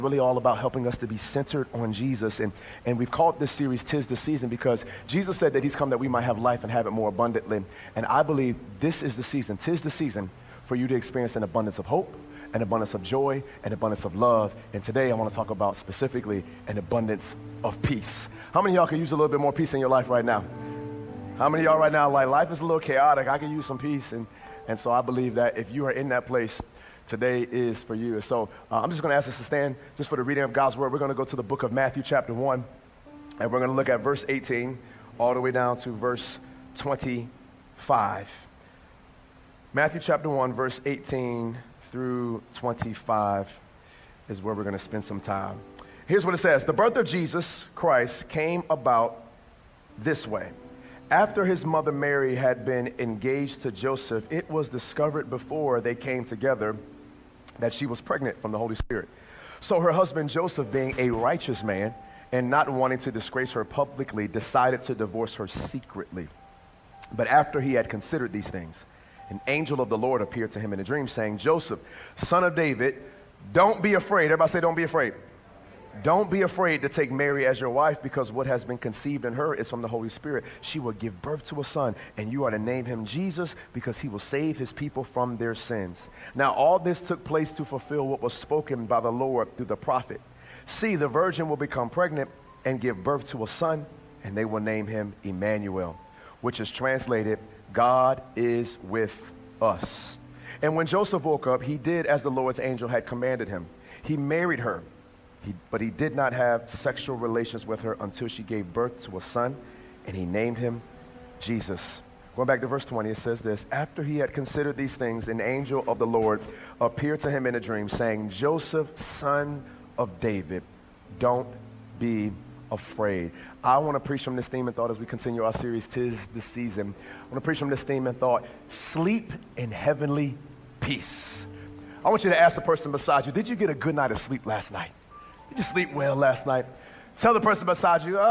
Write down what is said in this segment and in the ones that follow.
Really all about helping us to be centered on Jesus. And we've called this series "'Tis the Season" because Jesus said that he's come that we might have life and have it more abundantly. And I believe this is the season, 'tis the season for you to experience an abundance of hope, an abundance of joy, an abundance of love. And today I want to talk about specifically an abundance of peace. How many of y'all could use a little bit more peace in your life right now? How many of y'all right now, like, life is a little chaotic, I could use some peace. And so I believe that if you are in that place, today is for you. So I'm just going to ask us to stand just for the reading of God's word. We're going to go to the book of Matthew chapter 1, and we're going to look at verse 18 all the way down to verse 25. Matthew chapter 1, verse 18 through 25 is where we're going to spend some time. Here's what it says. The birth of Jesus Christ came about this way. After his mother Mary had been engaged to Joseph, it was discovered before they came together that she was pregnant from the Holy Spirit. So her husband Joseph, being a righteous man and not wanting to disgrace her publicly, decided to divorce her secretly. But after he had considered these things, an angel of the Lord appeared to him in a dream, saying, Joseph, son of David, don't be afraid. Everybody say, don't be afraid. Don't be afraid to take Mary as your wife, because what has been conceived in her is from the Holy Spirit. She will give birth to a son, and you are to name him Jesus, because he will save his people from their sins. Now all this took place to fulfill what was spoken by the Lord through the prophet. See, the virgin will become pregnant and give birth to a son, and they will name him Emmanuel, which is translated, God is with us. And when Joseph woke up, he did as the Lord's angel had commanded him. He married her. But he did not have sexual relations with her until she gave birth to a son, and he named him Jesus. Going back to verse 20, it says this, after he had considered these things, an angel of the Lord appeared to him in a dream, saying, Joseph, son of David, don't be afraid. I want to preach from this theme and thought as we continue our series, 'Tis the Season. I want to preach from this theme and thought, sleep in heavenly peace. I want you to ask the person beside you, did you get a good night of sleep last night? Did you sleep well last night? Tell the person beside you,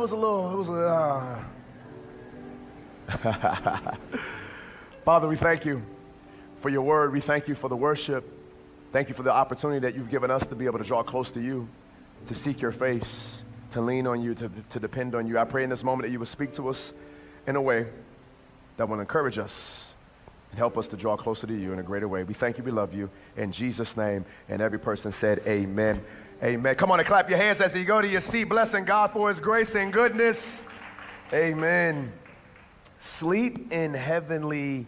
Father, we thank you for your word. We thank you for the worship. Thank you for the opportunity that you've given us to be able to draw close to you, to seek your face, to lean on you, to depend on you. I pray in this moment that you will speak to us in a way that will encourage us and help us to draw closer to you in a greater way. We thank you, we love you. In Jesus' name, and every person said amen. Amen. Come on and clap your hands as you go to your seat, blessing God for his grace and goodness. Amen. Sleep in heavenly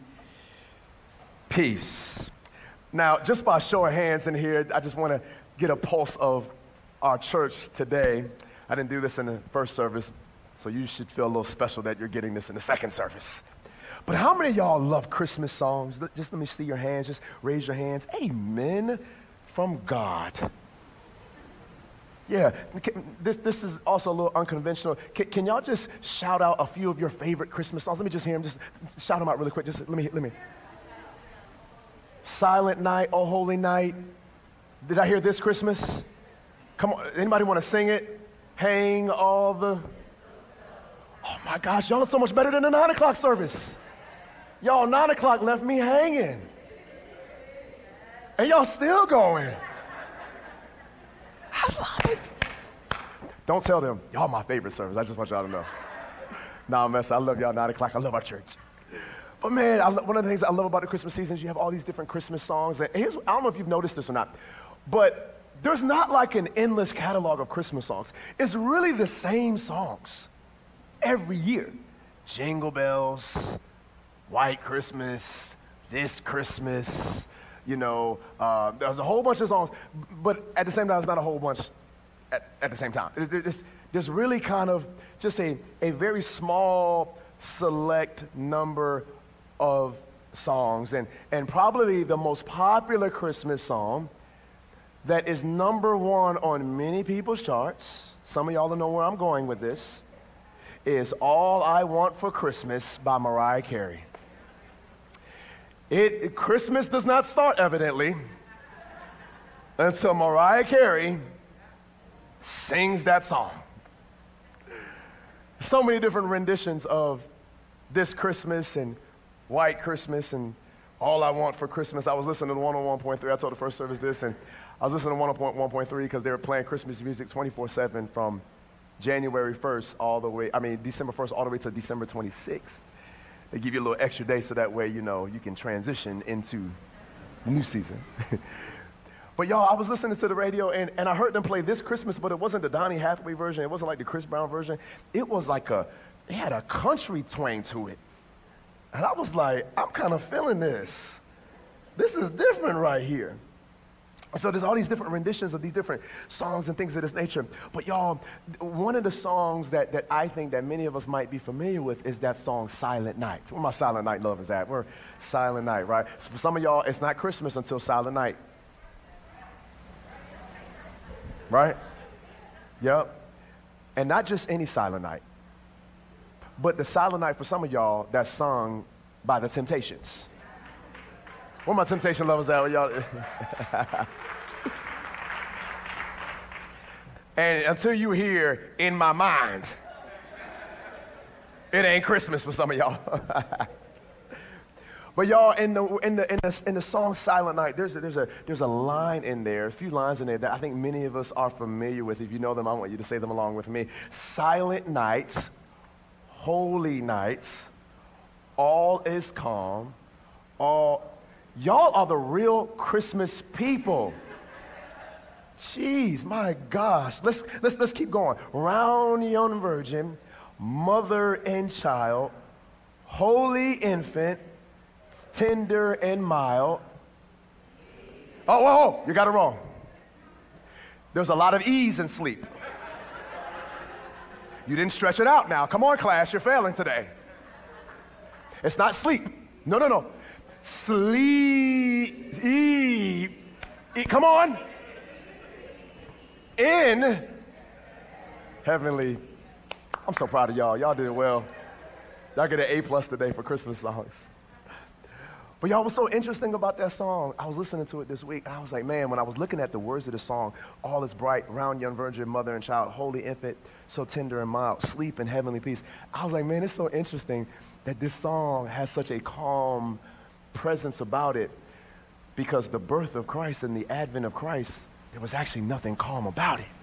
peace. Now, just by show of hands in here, I just want to get a pulse of our church today. I didn't do this in the first service, so you should feel a little special that you're getting this in the second service. But how many of y'all love Christmas songs? Just let me see your hands. Just raise your hands. Amen. From God. Yeah, this is also a little unconventional. Can y'all just shout out a few of your favorite Christmas songs? Let me just hear them. Just shout them out really quick. Just let me. Silent Night, Oh Holy Night. Did I hear This Christmas? Come on, anybody want to sing it? Hang all the... Oh my gosh, y'all are so much better than the 9 o'clock service. Y'all, 9 o'clock left me hanging. And y'all still going. I love it. Don't tell them, y'all my favorite service. I just want y'all to know. Nah, mess, I love y'all 9 o'clock. I love our church. But man, one of the things I love about the Christmas season is you have all these different Christmas songs. And I don't know if you've noticed this or not, but there's not like an endless catalog of Christmas songs. It's really the same songs every year. Jingle Bells, White Christmas, This Christmas. You know, there's a whole bunch of songs, but at the same time, it's not a whole bunch at the same time. There's really kind of just a very small, select number of songs. And probably the most popular Christmas song that is number one on many people's charts, some of y'all will know where I'm going with this, is All I Want for Christmas by Mariah Carey. Christmas does not start, evidently, until Mariah Carey sings that song. So many different renditions of This Christmas and White Christmas and All I Want for Christmas. I was listening to 101.3. I told the first service this, and I was listening to 1.1.3 because they were playing Christmas music 24/7 from January 1st all the way, December 1st all the way to December 26th. They give you a little extra day so that way, you can transition into the new season. But y'all, I was listening to the radio and I heard them play this Christmas, but it wasn't the Donny Hathaway version. It wasn't like the Chris Brown version. It was like they had a country twang to it. And I was like, I'm kind of feeling this. This is different right here. So there's all these different renditions of these different songs and things of this nature. But y'all, one of the songs that I think that many of us might be familiar with is that song, Silent Night. Where my Silent Night lovers at? We're Silent Night, right? So for some of y'all, it's not Christmas until Silent Night. Right? Yep. And not just any Silent Night, but the Silent Night for some of y'all that's sung by the Temptations. Where my Temptation lovers at? Y'all? And until you hear In My Mind, it ain't Christmas for some of y'all. But y'all, in the song Silent Night, there's a line in there, a few lines in there that I think many of us are familiar with. If you know them, I want you to say them along with me. Silent nights, holy nights, all is calm, y'all are the real Christmas people. Jeez, my gosh. Let's keep going. Round the young virgin, mother and child, holy infant, tender and mild. Oh, you got it wrong. There's a lot of E's in sleep. You didn't stretch it out now. Come on, class, you're failing today. It's not sleep. No. Sleep. Come on. In heavenly. I'm so proud of y'all. Y'all did well. Y'all get an A+ today for Christmas songs. But y'all, what's so interesting about that song, I was listening to it this week, and I was like, man, when I was looking at the words of the song, all is bright, round young virgin, mother and child, holy infant, so tender and mild, sleep in heavenly peace. I was like, man, it's so interesting that this song has such a calm presence about it, because the birth of Christ and the advent of Christ, there was actually nothing calm about it.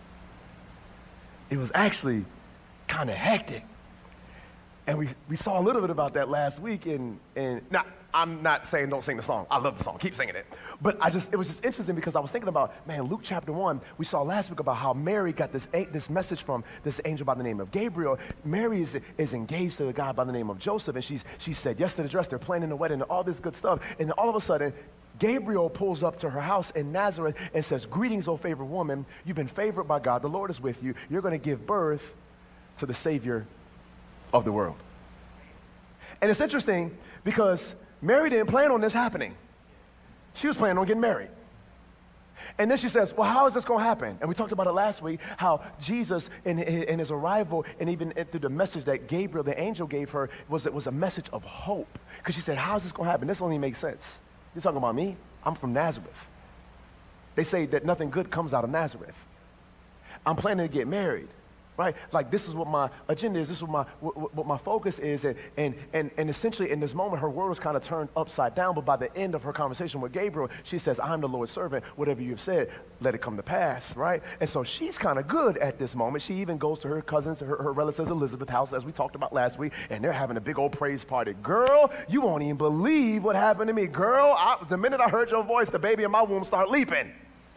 It was actually kind of hectic. And we saw a little bit about that last week now, I'm not saying don't sing the song. I love the song. Keep singing it. But it was just interesting because I was thinking about, man, Luke chapter 1, we saw last week about how Mary got this message from this angel by the name of Gabriel. Mary is engaged to a guy by the name of Joseph, and she said yes to the dress. They're planning the wedding and all this good stuff. And then all of a sudden, Gabriel pulls up to her house in Nazareth and says, greetings, O favored woman. You've been favored by God. The Lord is with you. You're going to give birth to the Savior of the world. And it's interesting because Mary didn't plan on this happening. She was planning on getting married. And then she says, well, how is this going to happen? And we talked about it last week, how Jesus in his arrival and even through the message that Gabriel, the angel, gave her was a message of hope. Because she said, how is this going to happen? This only makes sense. You're talking about me? I'm from Nazareth. They say that nothing good comes out of Nazareth. I'm planning to get married. Right? Like, this is what my agenda is. This is what my focus is. And essentially, in this moment, her world was kind of turned upside down. But by the end of her conversation with Gabriel, she says, I'm the Lord's servant. Whatever you've said, let it come to pass. Right? And so she's kind of good at this moment. She even goes to her cousins, her relatives, Elizabeth's house, as we talked about last week. And they're having a big old praise party. Girl, you won't even believe what happened to me. Girl, the minute I heard your voice, the baby in my womb started leaping.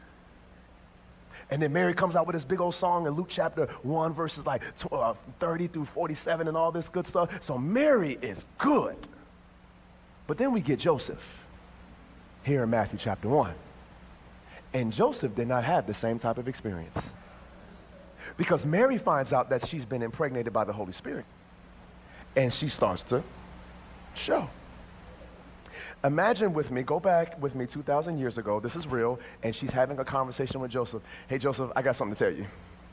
And then Mary comes out with this big old song in Luke chapter 1, verses like 30 through 47 and all this good stuff. So Mary is good. But then we get Joseph here in Matthew chapter 1. And Joseph did not have the same type of experience. Because Mary finds out that she's been impregnated by the Holy Spirit. And she starts to show. Imagine with me, go back with me 2,000 years ago. This is real. And she's having a conversation with Joseph. Hey, Joseph, I got something to tell you.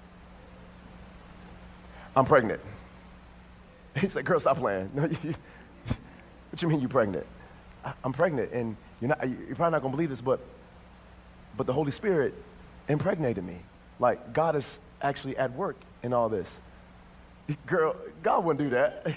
I'm pregnant. He said, girl, stop playing. No, what you mean you pregnant? I'm pregnant. And you're probably not going to believe this, but the Holy Spirit impregnated me. Like, God is actually at work in all this. Girl, God wouldn't do that.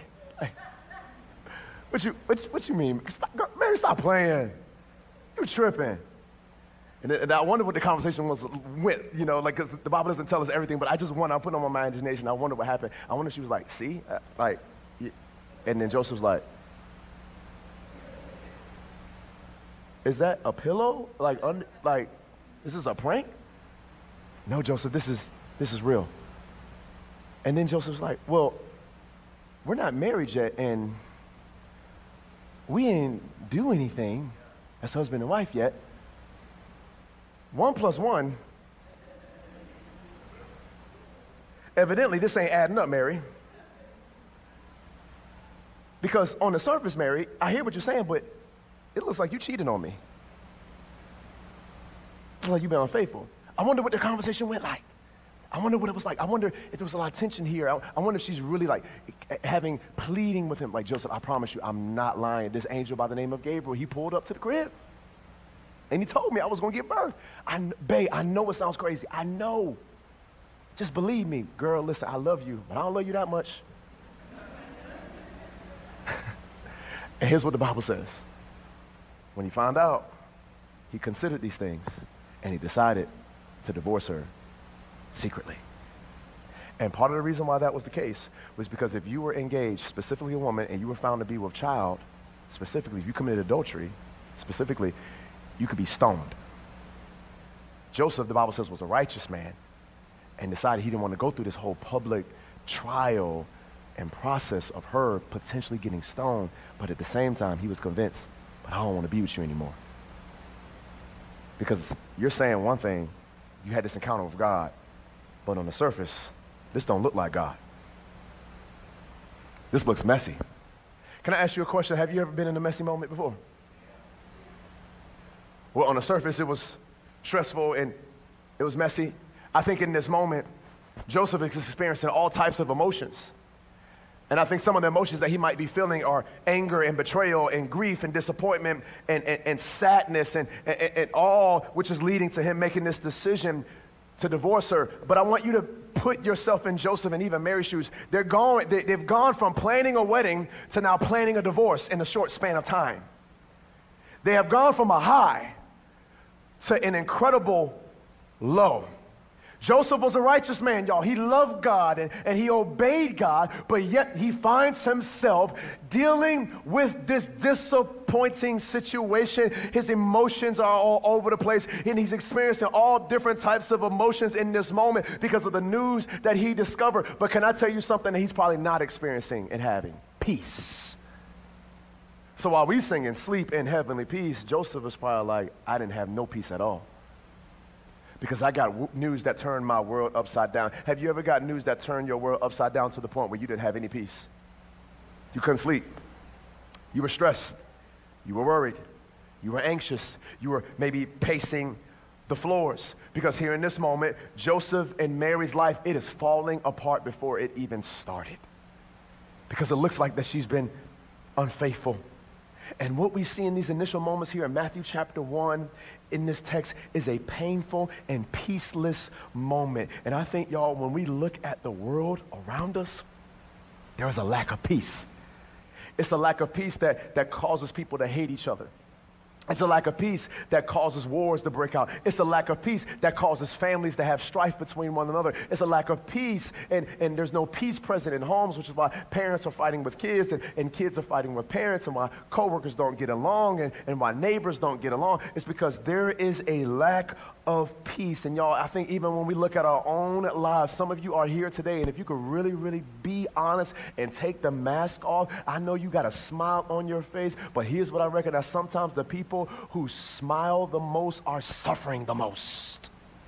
What you mean? Mary, stop playing. You tripping. And I wonder what the conversation went, you know, like, 'cause the Bible doesn't tell us everything, but I put on my imagination. I wonder what happened. I wonder if she was like, see, and then Joseph's like, is that a pillow? Like, is this a prank? No, Joseph, this is real. And then Joseph's like, well, we're not married yet, and we ain't do anything as husband and wife yet. 1 + 1. Evidently, this ain't adding up, Mary. Because on the surface, Mary, I hear what you're saying, but it looks like you cheated on me. It looks like you've been unfaithful. I wonder what the conversation went like. I wonder what it was like. I wonder if there was a lot of tension here. I wonder if she's really like pleading with him, like, Joseph, I promise you, I'm not lying. This angel by the name of Gabriel, he pulled up to the crib. And he told me I was going to give birth. Babe, I know it sounds crazy. I know. Just believe me. Girl, listen, I love you, but I don't love you that much. And here's what the Bible says. When he found out, he considered these things, and he decided to divorce her secretly. And part of the reason why that was the case was because if you were engaged, specifically a woman, and you were found to be with child, specifically, if you committed adultery, specifically, you could be stoned. Joseph, the Bible says, was a righteous man and decided he didn't want to go through this whole public trial and process of her potentially getting stoned, but at the same time, he was convinced, but I don't want to be with you anymore. Because you're saying one thing, you had this encounter with God, but on the surface, this don't look like God. This looks messy. Can I ask you a question? Have you ever been in a messy moment before? Well, on the surface, it was stressful and it was messy. I think in this moment, Joseph is experiencing all types of emotions. And I think some of the emotions that he might be feeling are anger and betrayal and grief and disappointment and sadness and all, which is leading to him making this decision to divorce her. But I want you to put yourself in Joseph and even Mary's shoes. They've gone from planning a wedding to now planning a divorce in a short span of time. They have gone from a high to an incredible low. Joseph was a righteous man, y'all. He loved God and he obeyed God, but yet he finds himself dealing with this disappointing situation. His emotions are all over the place, and he's experiencing all different types of emotions in this moment because of the news that he discovered. But can I tell you something that he's probably not experiencing and having? Peace. So while we sing and sleep in heavenly peace, Joseph is probably like, I didn't have no peace at all. Because I got news that turned my world upside down. Have you ever got news that turned your world upside down to the point where you didn't have any peace? You couldn't sleep. You were stressed. You were worried. You were anxious. You were maybe pacing the floors. Because here in this moment, Joseph and Mary's life, it is falling apart before it even started. Because it looks like that she's been unfaithful. And what we see in these initial moments here in Matthew chapter 1 in this text is a painful and peaceless moment. And I think, y'all, when we look at the world around us, there is a lack of peace. It's a lack of peace that causes people to hate each other. It's a lack of peace that causes wars to break out. It's a lack of peace that causes families to have strife between one another. It's a lack of peace, and there's no peace present in homes, which is why parents are fighting with kids, and kids are fighting with parents, and why coworkers don't get along, and why neighbors don't get along. It's because there is a lack of peace. And y'all, I think even when we look at our own lives, some of you are here today, and if you could really, really be honest and take the mask off, I know you got a smile on your face, but here's what I recognize. Sometimes the people who smile the most are suffering the most.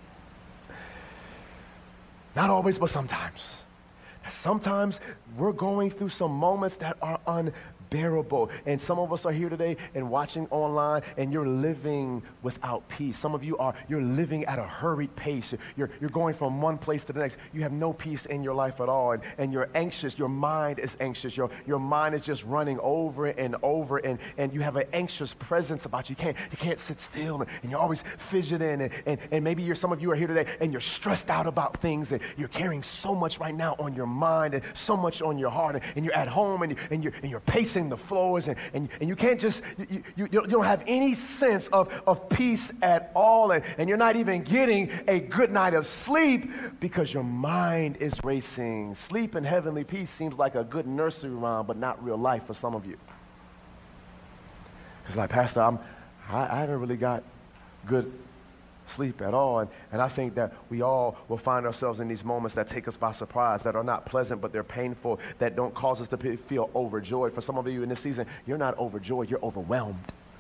Not always, but sometimes. Sometimes we're going through some moments that are unbearable. And some of us are here today and watching online, and you're living without peace. Some of you you're living at a hurried pace. You're going from one place to the next. You have no peace in your life at all, and you're anxious. Your mind is anxious. Your mind is just running over and over, and you have an anxious presence about you. You can't sit still, and you're always fidgeting, and maybe some of you are here today, and you're stressed out about things, and you're carrying so much right now on your mind and so much on your heart, and you're at home, and you're pacing pacing the floors, and you can't just, you don't have any sense of peace at all, and you're not even getting a good night of sleep because your mind is racing. Sleep and heavenly peace seems like a good nursery rhyme, but not real life for some of you. It's like, Pastor, I haven't really got good sleep at all. And I think that we all will find ourselves in these moments that take us by surprise, that are not pleasant, but they're painful, that don't cause us to feel overjoyed. For some of you in this season, you're not overjoyed, you're overwhelmed.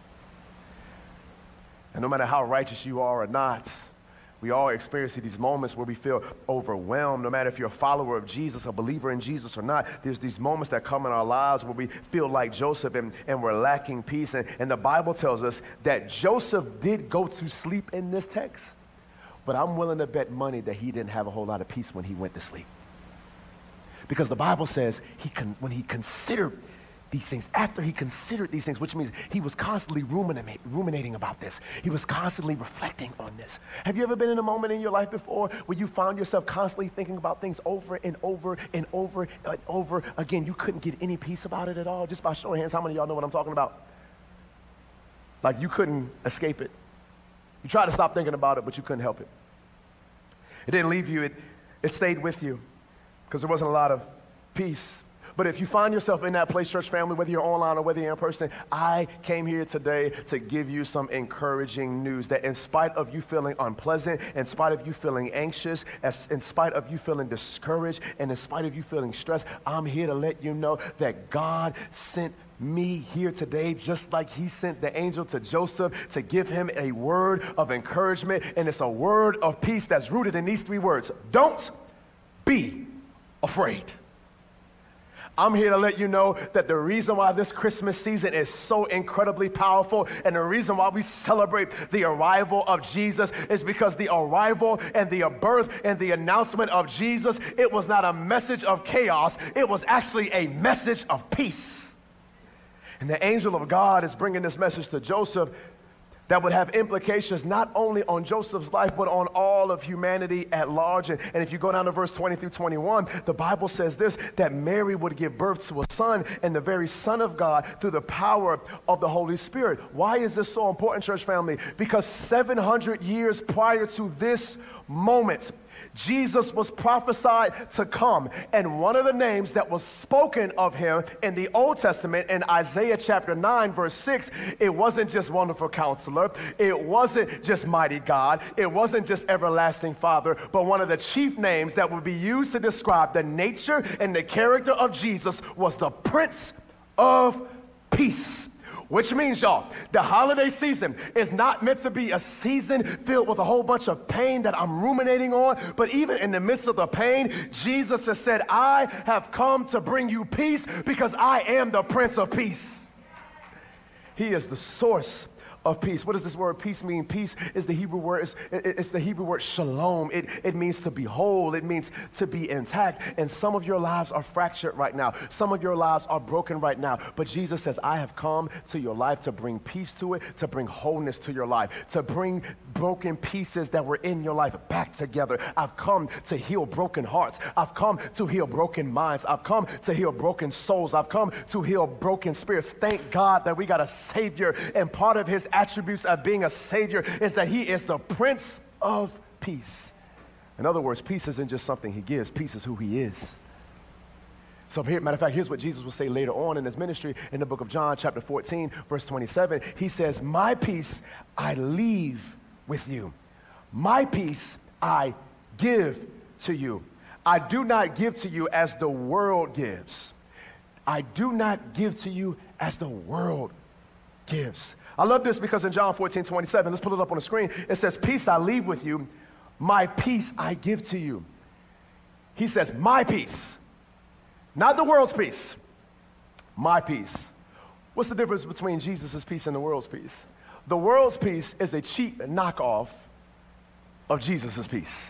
And no matter how righteous you are or not, we all experience these moments where we feel overwhelmed. No matter if you're a follower of Jesus, a believer in Jesus or not, there's these moments that come in our lives where we feel like Joseph and we're lacking peace. And the Bible tells us that Joseph did go to sleep in this text, but I'm willing to bet money that he didn't have a whole lot of peace when he went to sleep. Because the Bible says when he considered these things, after he considered these things, which means he was constantly ruminating about this. He was constantly reflecting on this. Have you ever been in a moment in your life before where you found yourself constantly thinking about things over and over and over and over again? You couldn't get any peace about it at all? Just by show of hands, how many of y'all know what I'm talking about? Like you couldn't escape it. You tried to stop thinking about it, but you couldn't help it. It didn't leave you. It stayed with you because there wasn't a lot of peace. But if you find yourself in that place, church family, whether you're online or whether you're in person, I came here today to give you some encouraging news that in spite of you feeling unpleasant, in spite of you feeling anxious, in spite of you feeling discouraged, and in spite of you feeling stressed, I'm here to let you know that God sent me here today just like he sent the angel to Joseph to give him a word of encouragement. And it's a word of peace that's rooted in these three words. Don't be afraid. I'm here to let you know that the reason why this Christmas season is so incredibly powerful and the reason why we celebrate the arrival of Jesus is because the arrival and the birth and the announcement of Jesus, it was not a message of chaos, it was actually a message of peace. And the angel of God is bringing this message to Joseph that would have implications not only on Joseph's life, but on all of humanity at large. And if you go down to verse 20 through 21, the Bible says this, that Mary would give birth to a son, and the very Son of God through the power of the Holy Spirit. Why is this so important, church family? Because 700 years prior to this moment, Jesus was prophesied to come, and one of the names that was spoken of him in the Old Testament in Isaiah chapter 9 verse 6, it wasn't just Wonderful Counselor, it wasn't just Mighty God, it wasn't just Everlasting Father, but one of the chief names that would be used to describe the nature and the character of Jesus was the Prince of Peace. Which means, y'all, the holiday season is not meant to be a season filled with a whole bunch of pain that I'm ruminating on, but even in the midst of the pain, Jesus has said, I have come to bring you peace because I am the Prince of Peace. He is the source of peace. What does this word peace mean? Peace is the Hebrew word, it's the Hebrew word shalom. It means to be whole. It means to be intact. And some of your lives are fractured right now. Some of your lives are broken right now. But Jesus says, I have come to your life to bring peace to it, to bring wholeness to your life, to bring broken pieces that were in your life back together. I've come to heal broken hearts. I've come to heal broken minds. I've come to heal broken souls. I've come to heal broken spirits. Thank God that we got a Savior, and part of his attributes of being a Savior is that he is the Prince of Peace. In other words, peace isn't just something he gives, peace is who he is. So here, matter of fact, here's what Jesus will say later on in his ministry in the book of John, chapter 14, verse 27. He says, my peace I leave with you. My peace I give to you. I do not give to you as the world gives. I do not give to you as the world gives. I love this because in John 14:27, let's put it up on the screen. It says, peace I leave with you, my peace I give to you. He says, my peace, not the world's peace, my peace. What's the difference between Jesus' peace and the world's peace? The world's peace is a cheap knockoff of Jesus' peace.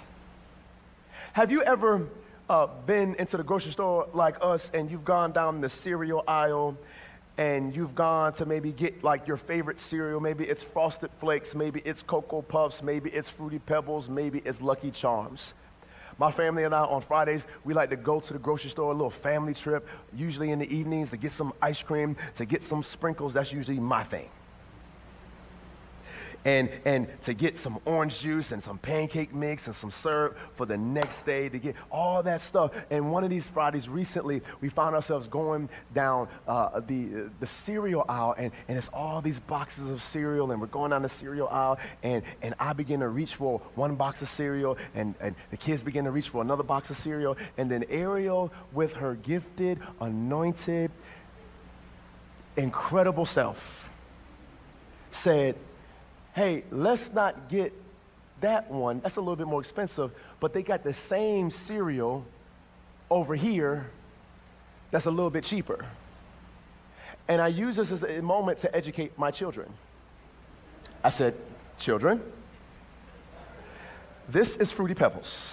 Have you ever been into the grocery store like us and you've gone down the cereal aisle and you've gone to maybe get like your favorite cereal? Maybe it's Frosted Flakes, maybe it's Cocoa Puffs, maybe it's Fruity Pebbles, maybe it's Lucky Charms. My family and I, on Fridays, we like to go to the grocery store, a little family trip, usually in the evenings, to get some ice cream, to get some sprinkles. That's usually my thing. And to get some orange juice and some pancake mix and some syrup for the next day, to get all that stuff. And one of these Fridays recently, we found ourselves going down the cereal aisle, and it's all these boxes of cereal, and we're going down the cereal aisle, and I begin to reach for one box of cereal, and the kids begin to reach for another box of cereal, and then Ariel, with her gifted, anointed, incredible self, said, hey, let's not get that one. That's a little bit more expensive, but they got the same cereal over here that's a little bit cheaper. And I use this as a moment to educate my children. I said, children, this is Fruity Pebbles.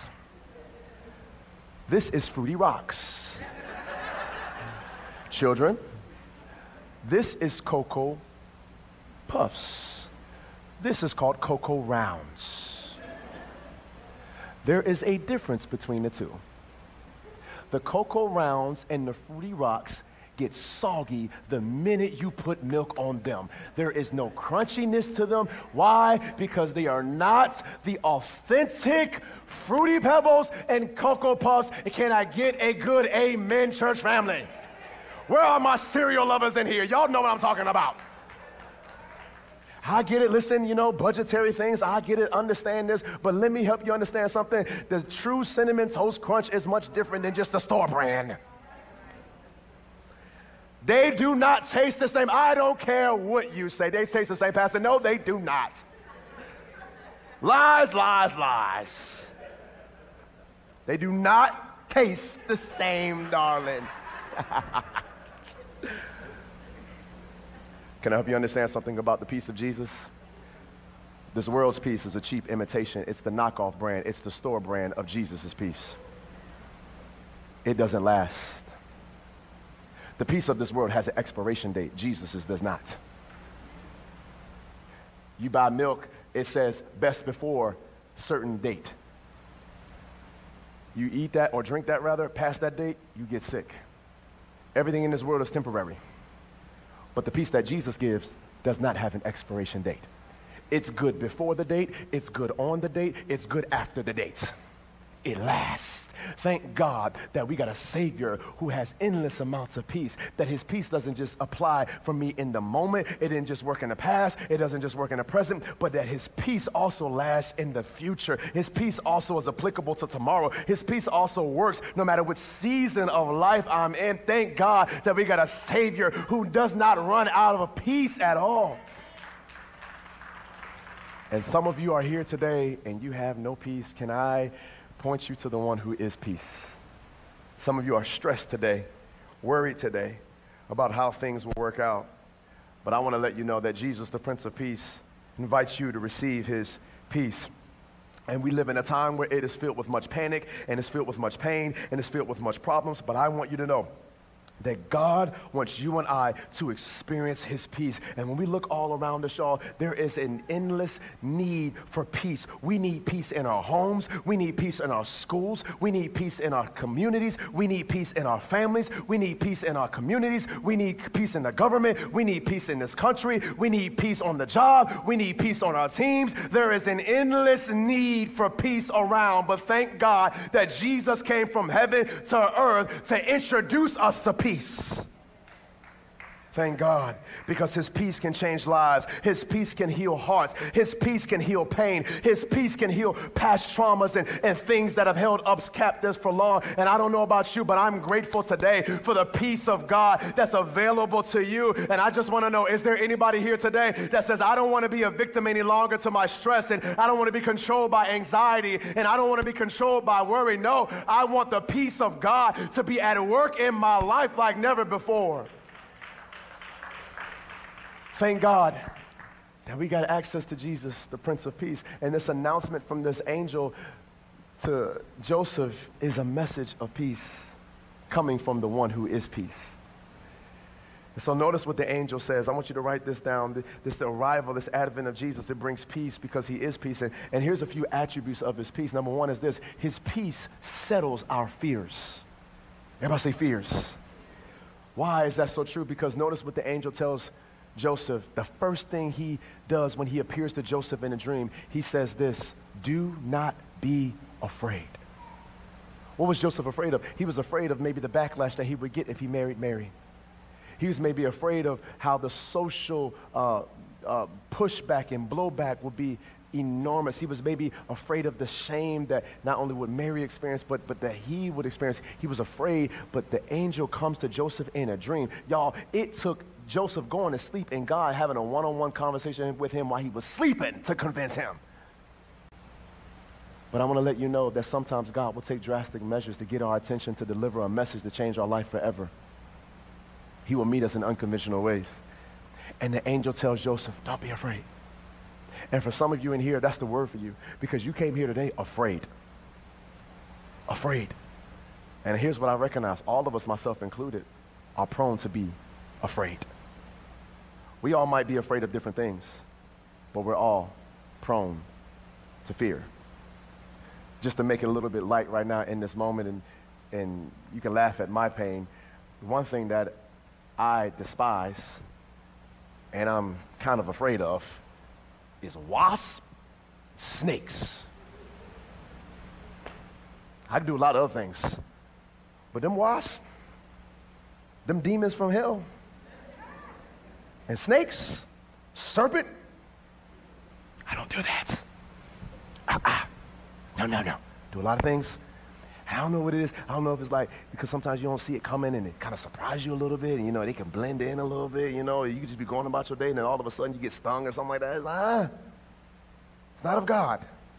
This is Fruity Rocks. Children, this is Cocoa Puffs. This is called Cocoa Rounds. There is a difference between the two. The Cocoa Rounds and the Fruity Rocks get soggy the minute you put milk on them. There is no crunchiness to them. Why? Because they are not the authentic Fruity Pebbles and Cocoa Puffs. Can I get a good amen, church family? Where are my cereal lovers in here? Y'all know what I'm talking about. I get it. Listen, budgetary things. I get it. Understand this. But let me help you understand something. The true Cinnamon Toast Crunch is much different than just the store brand. They do not taste the same. I don't care what you say. They taste the same, Pastor. No, they do not. Lies, lies, lies. They do not taste the same, darling. Can I help you understand something about the peace of Jesus? This world's peace is a cheap imitation. It's the knockoff brand. It's the store brand of Jesus' peace. It doesn't last. The peace of this world has an expiration date. Jesus's does not. You buy milk, it says best before certain date. You eat that or drink that rather, past that date, you get sick. Everything in this world is temporary. But the peace that Jesus gives does not have an expiration date. It's good before the date, it's good on the date, it's good after the date. It lasts. Thank God that we got a Savior who has endless amounts of peace, that his peace doesn't just apply for me in the moment, it didn't just work in the past, it doesn't just work in the present, but that his peace also lasts in the future. His peace also is applicable to tomorrow. His peace also works no matter what season of life I'm in. Thank God that we got a Savior who does not run out of peace at all. And some of you are here today and you have no peace. Can I point you to the one who is peace? Some of you are stressed today, worried today about how things will work out. But I want to let you know that Jesus, the Prince of Peace, invites you to receive his peace. And we live in a time where it is filled with much panic, and it's filled with much pain, and it's filled with much problems. But I want you to know that God wants you and I to experience his peace. And when we look all around us, y'all, there is an endless need for peace. We need peace in our homes. We need peace in our schools. We need peace in our communities. We need peace in our families. We need peace in our communities. We need peace in the government. We need peace in this country. We need peace on the job. We need peace on our teams. There is an endless need for peace around. But thank God that Jesus came from heaven to earth to introduce us to peace. Thank God, because his peace can change lives. His peace can heal hearts. His peace can heal pain. His peace can heal past traumas and things that have held us captives for long. And I don't know about you, but I'm grateful today for the peace of God that's available to you. And I just want to know, is there anybody here today that says, I don't want to be a victim any longer to my stress, and I don't want to be controlled by anxiety, and I don't want to be controlled by worry? No, I want the peace of God to be at work in my life like never before. Thank God that we got access to Jesus, the Prince of Peace. And this announcement from this angel to Joseph is a message of peace coming from the one who is peace. And so notice what the angel says. I want you to write this down. This arrival, this advent of Jesus, it brings peace because he is peace. And here's a few attributes of his peace. Number one is this. His peace settles our fears. Everybody say fears. Why is that so true? Because notice what the angel tells Joseph. The first thing he does when he appears to Joseph in a dream, he says this, do not be afraid. What was Joseph afraid of? He was afraid of maybe the backlash that he would get if he married Mary. He was maybe afraid of how the social pushback and blowback would be enormous. He was maybe afraid of the shame that not only would Mary experience, but that he would experience. He was afraid, but the angel comes to Joseph in a dream. Y'all, it took Joseph going to sleep and God having a one-on-one conversation with him while he was sleeping to convince him. But I want to let you know that sometimes God will take drastic measures to get our attention, to deliver a message to change our life forever. He will meet us in unconventional ways. And the angel tells Joseph, don't be afraid. And for some of you in here, that's the word for you, because you came here today afraid. Afraid. And here's what I recognize. All of us, myself included, are prone to be afraid. We all might be afraid of different things, but we're all prone to fear. Just to make it a little bit light right now in this moment, and you can laugh at my pain, one thing that I despise and I'm kind of afraid of is wasps, snakes. I can do a lot of other things, but them wasps, them demons from hell, and snakes, serpent, I don't do that. No. Do a lot of things. I don't know what it is. I don't know if it's like, because sometimes you don't see it coming and it kind of surprises you a little bit, and, they can blend in a little bit, you can just be going about your day, and then all of a sudden you get stung or something like that. It's like, it's not of God.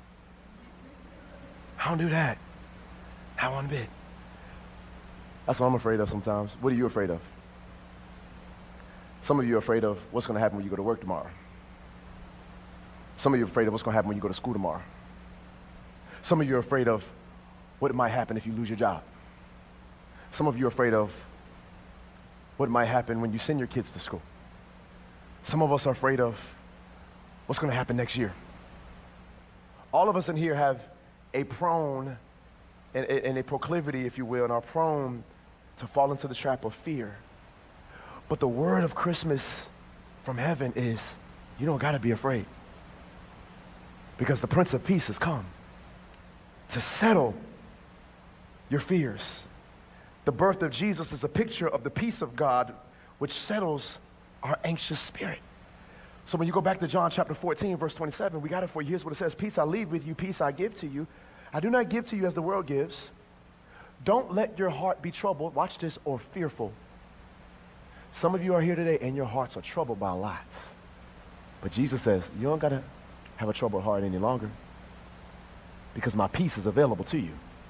I don't do that. Not one bit. That's what I'm afraid of sometimes. What are you afraid of? Some of you are afraid of what's going to happen when you go to work tomorrow. Some of you are afraid of what's going to happen when you go to school tomorrow. Some of you are afraid of what might happen if you lose your job. Some of you are afraid of what might happen when you send your kids to school. Some of us are afraid of what's going to happen next year. All of us in here have a prone and a proclivity, if you will, and are prone to fall into the trap of fear. But the word of Christmas from heaven is, you don't got to be afraid, because the Prince of Peace has come to settle your fears. The birth of Jesus is a picture of the peace of God, which settles our anxious spirit. So when you go back to John chapter 14, verse 27, we got it for you. Here's what it says. Peace I leave with you, peace I give to you. I do not give to you as the world gives. Don't let your heart be troubled, watch this, or fearful. Some of you are here today and your hearts are troubled by lots. But Jesus says, you don't got to have a troubled heart any longer, because my peace is available to you.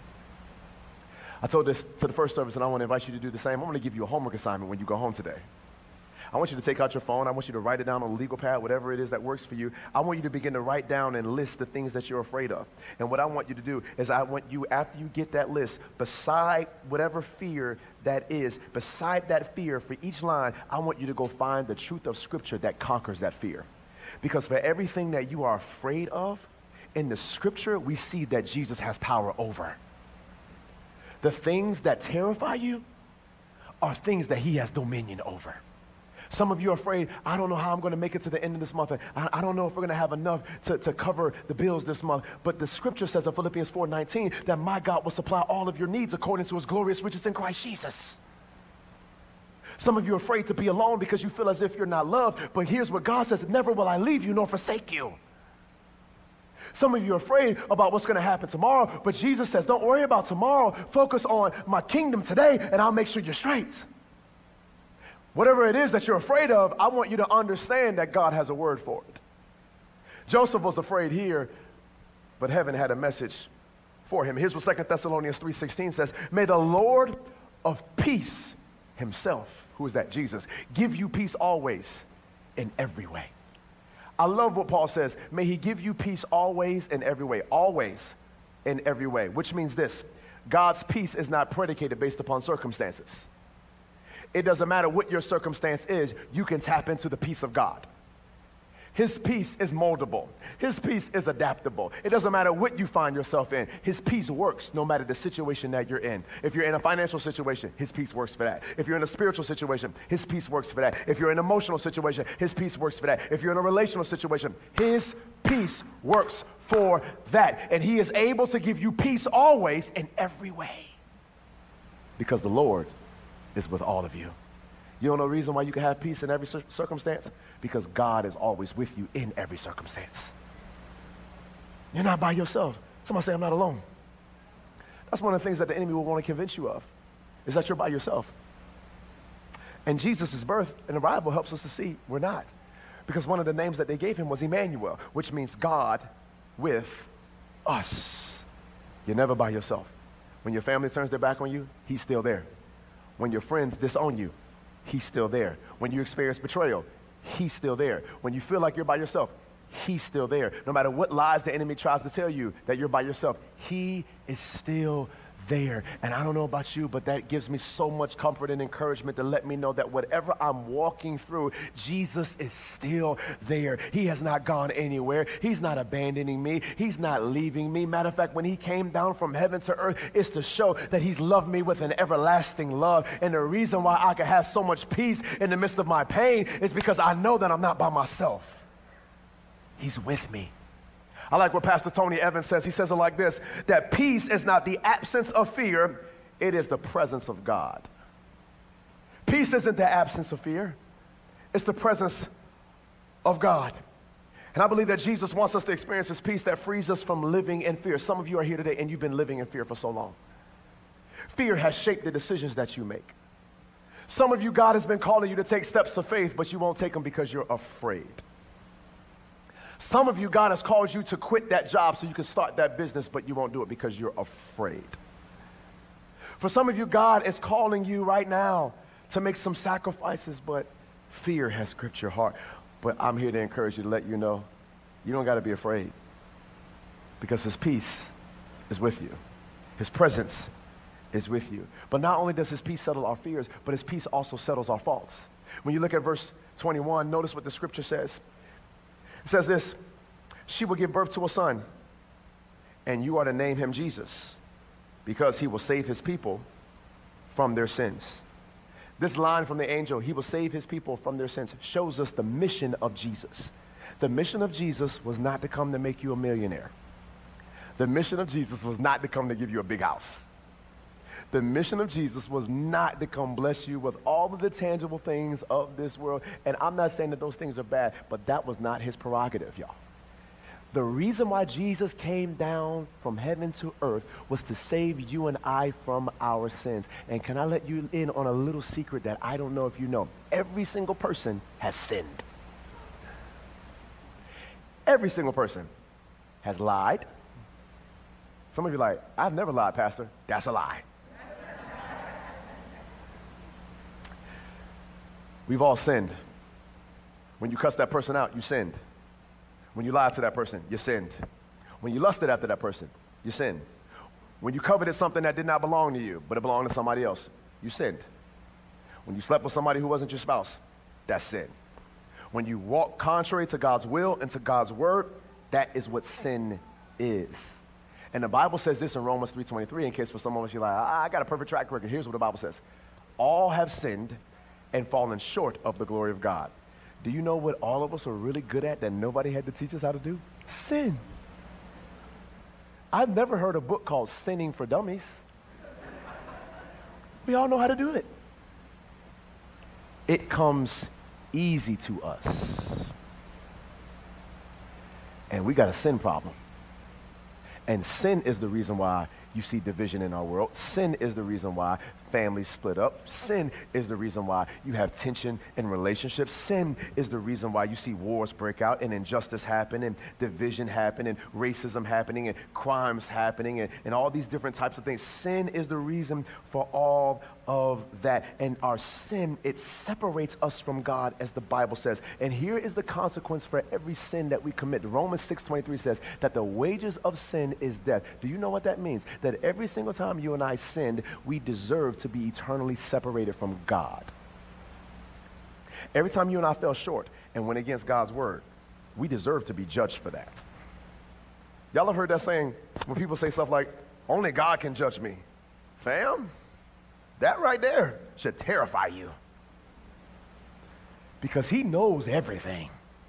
I told this to the first service, and I want to invite you to do the same. I'm going to give you a homework assignment when you go home today. I want you to take out your phone. I want you to write it down on a legal pad, whatever it is that works for you. I want you to begin to write down and list the things that you're afraid of. And what I want you to do is I want you, after you get that list, beside whatever fear that is, beside that fear, for each line, I want you to go find the truth of Scripture that conquers that fear. Because for everything that you are afraid of, in the Scripture, we see that Jesus has power over. The things that terrify you are things that he has dominion over. Some of you are afraid, I don't know how I'm going to make it to the end of this month. I don't know if we're going to have enough to cover the bills this month. But the Scripture says in Philippians 4:19 that my God will supply all of your needs according to his glorious riches in Christ Jesus. Some of you are afraid to be alone because you feel as if you're not loved. But here's what God says, never will I leave you nor forsake you. Some of you are afraid about what's going to happen tomorrow, but Jesus says, don't worry about tomorrow. Focus on my kingdom today, and I'll make sure you're straight. Whatever it is that you're afraid of, I want you to understand that God has a word for it. Joseph was afraid here, but heaven had a message for him. Here's what 2 Thessalonians 3:16 says, may the Lord of peace himself, who is that? Jesus, give you peace always in every way. I love what Paul says. May he give you peace always in every way. Always in every way. Which means this. God's peace is not predicated based upon circumstances. It doesn't matter what your circumstance is, you can tap into the peace of God. His peace is moldable. His peace is adaptable. It doesn't matter what you find yourself in. His peace works no matter the situation that you're in. If you're in a financial situation, his peace works for that. If you're in a spiritual situation, his peace works for that. If you're in an emotional situation, his peace works for that. If you're in a relational situation, his peace works for that. And he is able to give you peace always in every way. Because the Lord is with all of you. You don't know the reason why you can have peace in every circumstance? Because God is always with you in every circumstance. You're not by yourself. Somebody say, I'm not alone. That's one of the things that the enemy will want to convince you of, is that you're by yourself. And Jesus' birth in the Bible helps us to see we're not. Because one of the names that they gave him was Emmanuel, which means God with us. You're never by yourself. When your family turns their back on you, he's still there. When your friends disown you, he's still there. When you experience betrayal, he's still there. When you feel like you're by yourself, he's still there. No matter what lies the enemy tries to tell you that you're by yourself, he is still there. And I don't know about you, but that gives me so much comfort and encouragement to let me know that whatever I'm walking through, Jesus is still there. He has not gone anywhere. He's not abandoning me. He's not leaving me. Matter of fact, when he came down from heaven to earth, it's to show that he's loved me with an everlasting love. And the reason why I can have so much peace in the midst of my pain is because I know that I'm not by myself. He's with me. I like what Pastor Tony Evans says. He says it like this, that peace is not the absence of fear, it is the presence of God. Peace isn't the absence of fear, it's the presence of God. And I believe that Jesus wants us to experience this peace that frees us from living in fear. Some of you are here today and you've been living in fear for so long. Fear has shaped the decisions that you make. Some of you, God has been calling you to take steps of faith, but you won't take them because you're afraid. Some of you, God has called you to quit that job so you can start that business, but you won't do it because you're afraid. For some of you, God is calling you right now to make some sacrifices, but fear has gripped your heart. But I'm here to encourage you, to let you know, you don't got to be afraid, because his peace is with you. His presence is with you. But not only does his peace settle our fears, but his peace also settles our faults. When you look at verse 21, notice what the scripture says. It says this, she will give birth to a son, and you are to name him Jesus, because he will save his people from their sins. This line from the angel, he will save his people from their sins, shows us the mission of Jesus. The mission of Jesus was not to come to make you a millionaire. The mission of Jesus was not to come to give you a big house. The mission of Jesus was not to come bless you with all of the tangible things of this world. And I'm not saying that those things are bad, but that was not his prerogative, y'all. The reason why Jesus came down from heaven to earth was to save you and I from our sins. And can I let you in on a little secret that I don't know if you know? Every single person has sinned. Every single person has lied. Some of you are like, I've never lied, Pastor. That's a lie. We've all sinned. When you cussed that person out, you sinned. When you lied to that person, you sinned. When you lusted after that person, you sinned. When you coveted something that did not belong to you, but it belonged to somebody else, you sinned. When you slept with somebody who wasn't your spouse, that's sin. When you walk contrary to God's will and to God's word, that is what sin is. And the Bible says this in Romans 3:23, in case for some of us you're like, I got a perfect track record. Here's what the Bible says. All have sinned and fallen short of the glory of God. Do you know what all of us are really good at that nobody had to teach us how to do? Sin. I've never heard a book called Sinning for Dummies. We all know how to do it. It comes easy to us. And we got a sin problem. And sin is the reason why you see division in our world. Sin is the reason why families split up. Sin is the reason why you have tension in relationships. Sin is the reason why you see wars break out and injustice happen and division happen and racism happening and crimes happening and all these different types of things. Sin is the reason for all of that. And our sin, it separates us from God, as the Bible says. And here is the consequence for every sin that we commit. Romans 6:23 says that the wages of sin is death. Do you know what that means? That every single time you and I sinned, we deserve to be eternally separated from God. Every time you and I fell short and went against God's word, we deserve to be judged for that. Y'all have heard that saying when people say stuff like, only God can judge me. Fam, that right there should terrify you. Because he knows everything.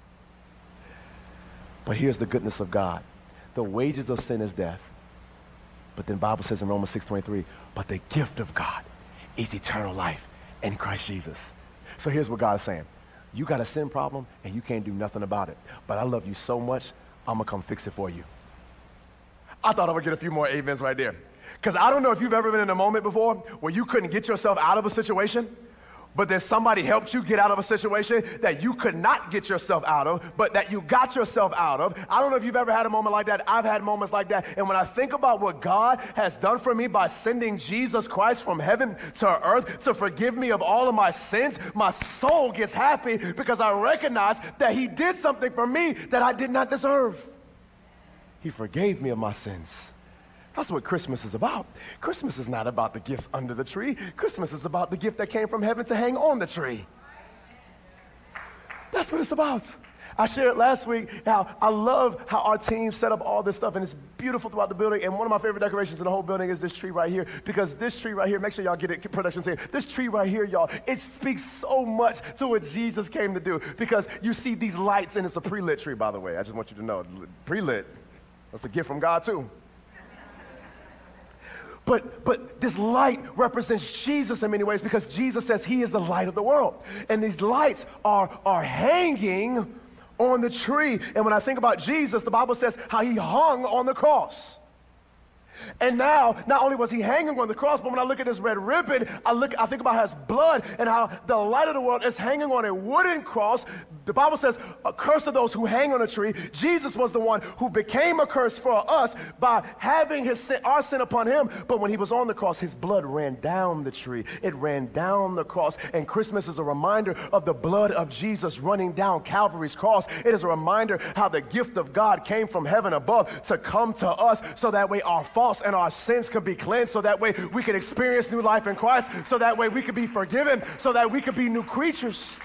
But here's the goodness of God. The wages of sin is death. But then the Bible says in Romans 6:23, but the gift of God is eternal life in Christ Jesus. So here's what God is saying. You got a sin problem and you can't do nothing about it. But I love you so much, I'm going to come fix it for you. I thought I would get a few more amens right there. Because I don't know if you've ever been in a moment before where you couldn't get yourself out of a situation, but then somebody helped you get out of a situation that you could not get yourself out of, but that you got yourself out of. I don't know if you've ever had a moment like that. I've had moments like that. And when I think about what God has done for me by sending Jesus Christ from heaven to earth to forgive me of all of my sins, my soul gets happy because I recognize that he did something for me that I did not deserve. He forgave me of my sins. That's what Christmas is about. Christmas is not about the gifts under the tree. Christmas is about the gift that came from heaven to hang on the tree. That's what it's about. I shared last week how I love how our team set up all this stuff, and it's beautiful throughout the building. And one of my favorite decorations in the whole building is this tree right here, because this tree right here, make sure y'all get it, production team. This tree right here, y'all, it speaks so much to what Jesus came to do, because you see these lights, and it's a pre-lit tree, by the way. I just want you to know, pre-lit. That's a gift from God, too. But this light represents Jesus in many ways, because Jesus says he is the light of the world. And these lights are hanging on the tree. And when I think about Jesus, the Bible says how he hung on the cross. And now, not only was he hanging on the cross, but when I look at this red ribbon, I think about his blood and how the light of the world is hanging on a wooden cross. The Bible says, a curse of those who hang on a tree. Jesus was the one who became a curse for us by having our sin upon him. But when he was on the cross, his blood ran down the tree. It ran down the cross. And Christmas is a reminder of the blood of Jesus running down Calvary's cross. It is a reminder how the gift of God came from heaven above to come to us, so that way our faults and our sins can be cleansed, so that way we can experience new life in Christ, so that way we can be forgiven, so that we can be new creatures.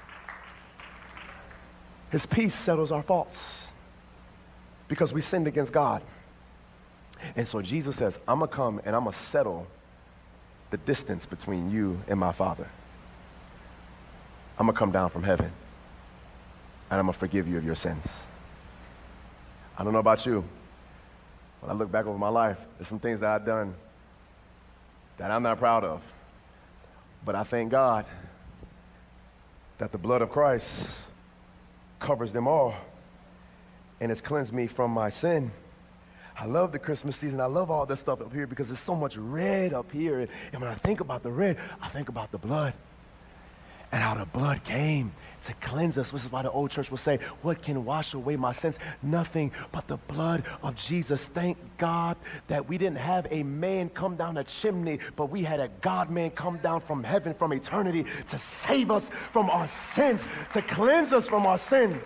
His peace settles our faults because we sinned against God. And so Jesus says, I'm going to come and I'm going to settle the distance between you and my Father. I'm going to come down from heaven and I'm going to forgive you of your sins. I don't know about you. When I look back over my life, there's some things that I've done that I'm not proud of. But I thank God that the blood of Christ covers them all and has cleansed me from my sin. I love the Christmas season. I love all this stuff up here because there's so much red up here. And when I think about the red, I think about the blood and how the blood came to cleanse us. This is why the old church will say, what can wash away my sins? Nothing but the blood of Jesus. Thank God that we didn't have a man come down a chimney, but we had a God-man come down from heaven, from eternity, to save us from our sins, to cleanse us from our sin.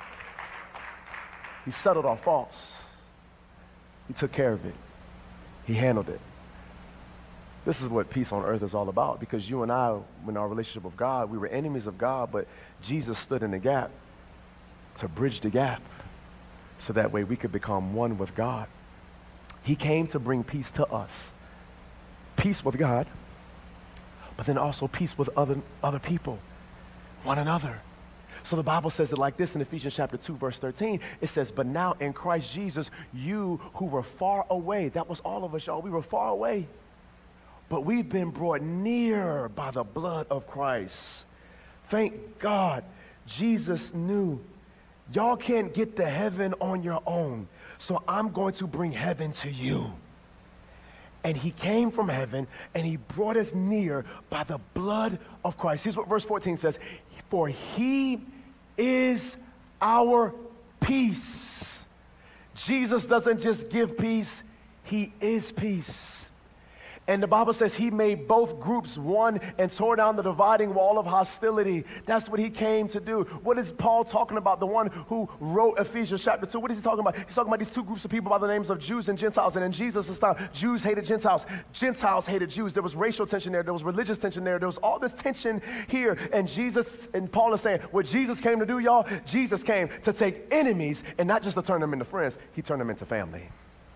He settled our faults. He took care of it. He handled it. This is what peace on earth is all about, because you and I, in our relationship with God, we were enemies of God, but Jesus stood in the gap to bridge the gap so that way we could become one with God. He came to bring peace to us. Peace with God, but then also peace with other people, one another. So the Bible says it like this in Ephesians chapter 2, verse 13. It says, but now in Christ Jesus, you who were far away, that was all of us, y'all, we were far away, but we've been brought near by the blood of Christ. Thank God Jesus knew y'all can't get to heaven on your own, so I'm going to bring heaven to you. And he came from heaven and he brought us near by the blood of Christ. Here's what verse 14 says. For he is our peace. Jesus doesn't just give peace, he is peace. And the Bible says he made both groups one and tore down the dividing wall of hostility. That's what he came to do. What is Paul talking about? The one who wrote Ephesians chapter 2. What is he talking about? He's talking about these two groups of people by the names of Jews and Gentiles. And in Jesus' time, Jews hated Gentiles. Gentiles hated Jews. There was racial tension there. There was religious tension there. There was all this tension here. And Paul is saying, what Jesus came to do, y'all, Jesus came to take enemies and not just to turn them into friends. He turned them into family.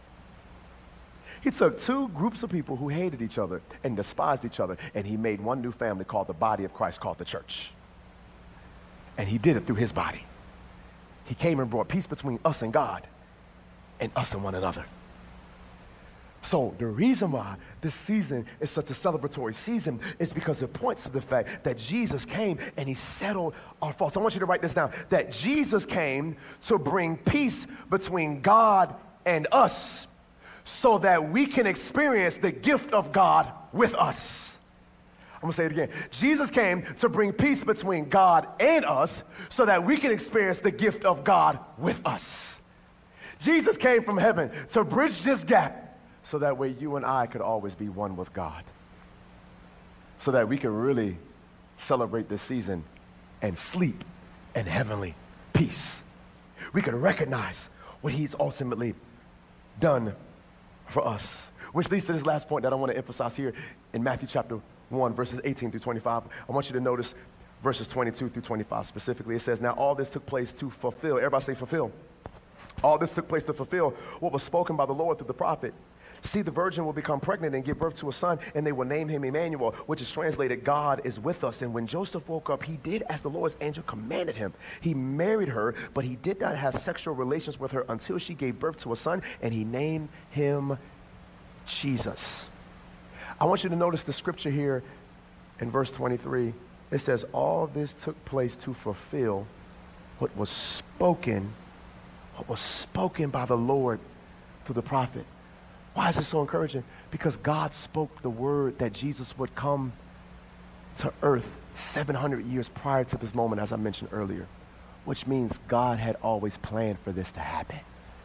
He took two groups of people who hated each other and despised each other, and he made one new family called the body of Christ, called the church. And he did it through his body. He came and brought peace between us and God and us and one another. So the reason why this season is such a celebratory season is because it points to the fact that Jesus came and he settled our faults. I want you to write this down, that Jesus came to bring peace between God and us, so that we can experience the gift of God with us. I'm going to say it again. Jesus came to bring peace between God and us so that we can experience the gift of God with us. Jesus came from heaven to bridge this gap so that way you and I could always be one with God. So that we can really celebrate this season and sleep in heavenly peace. We could recognize what he's ultimately done for us. Which leads to this last point that I want to emphasize here in Matthew chapter 1, verses 18 through 25. I want you to notice verses 22 through 25 specifically. It says, now all this took place to fulfill. Everybody say fulfill. All this took place to fulfill what was spoken by the Lord through the prophet. See, the virgin will become pregnant and give birth to a son, and they will name him Emmanuel, which is translated, God is with us. And when Joseph woke up, he did as the Lord's angel commanded him. He married her, but he did not have sexual relations with her until she gave birth to a son, and he named him Jesus. I want you to notice the scripture here in verse 23. It says, all this took place to fulfill what was spoken by the Lord through the prophet. Why is this so encouraging? Because God spoke the word that Jesus would come to earth 700 years prior to this moment, as I mentioned earlier, which means God had always planned for this to happen.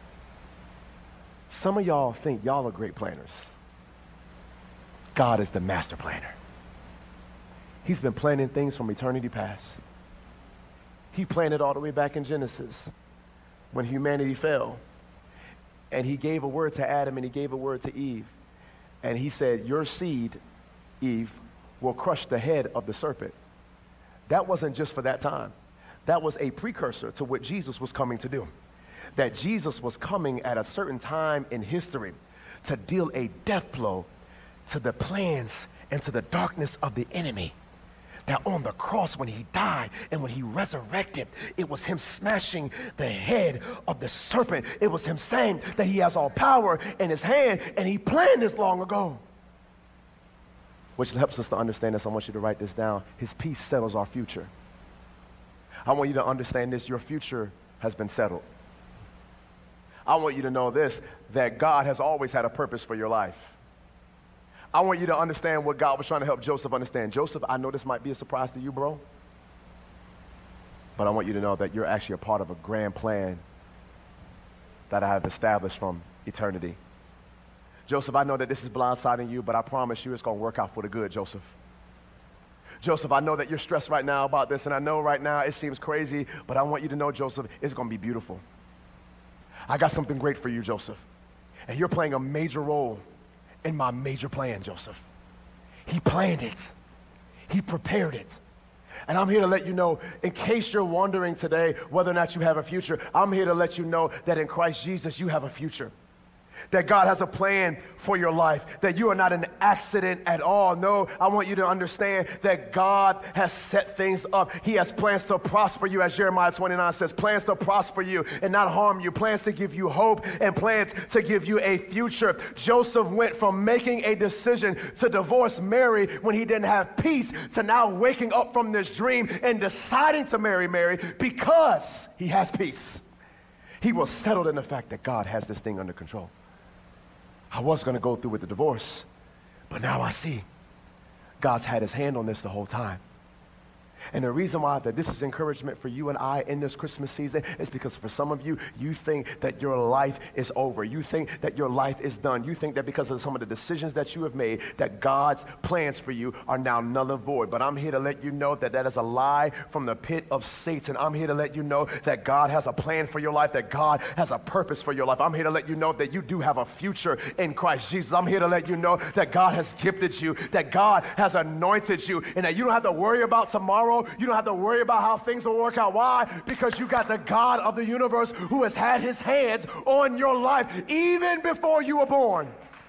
Some of y'all think y'all are great planners. God is the master planner. He's been planning things from eternity past. He planned it all the way back in Genesis when humanity fell. And he gave a word to Adam and he gave a word to Eve. And he said, your seed, Eve, will crush the head of the serpent. That wasn't just for that time. That was a precursor to what Jesus was coming to do. That Jesus was coming at a certain time in history to deal a death blow to the plans and to the darkness of the enemy. That on the cross when he died and when he resurrected, it was him smashing the head of the serpent. It was him saying that he has all power in his hand, and he planned this long ago. Which helps us to understand this. I want you to write this down. His peace settles our future. I want you to understand this. Your future has been settled. I want you to know this, that God has always had a purpose for your life. I want you to understand what God was trying to help Joseph understand. Joseph, I know this might be a surprise to you, bro, but I want you to know that you're actually a part of a grand plan that I have established from eternity. Joseph, I know that this is blindsiding you, but I promise you it's going to work out for the good, Joseph. Joseph, I know that you're stressed right now about this, and I know right now it seems crazy, but I want you to know, Joseph, it's going to be beautiful. I got something great for you, Joseph, and you're playing a major role in my major plan, Joseph. He planned it. He prepared it. And I'm here to let you know, in case you're wondering today whether or not you have a future, I'm here to let you know that in Christ Jesus, you have a future. That God has a plan for your life, that you are not an accident at all. No, I want you to understand that God has set things up. He has plans to prosper you, as Jeremiah 29 says, plans to prosper you and not harm you, plans to give you hope and plans to give you a future. Joseph went from making a decision to divorce Mary when he didn't have peace to now waking up from this dream and deciding to marry Mary because he has peace. He was settled in the fact that God has this thing under control. I was going to go through with the divorce, but now I see God's had his hand on this the whole time. And the reason why that this is encouragement for you and I in this Christmas season is because for some of you, you think that your life is over. You think that your life is done. You think that because of some of the decisions that you have made, that God's plans for you are now null and void. But I'm here to let you know that that is a lie from the pit of Satan. I'm here to let you know that God has a plan for your life, that God has a purpose for your life. I'm here to let you know that you do have a future in Christ Jesus. I'm here to let you know that God has gifted you, that God has anointed you, and that you don't have to worry about tomorrow. You don't have to worry about how things will work out. Why? Because you got the God of the universe who has had his hands on your life even before you were born.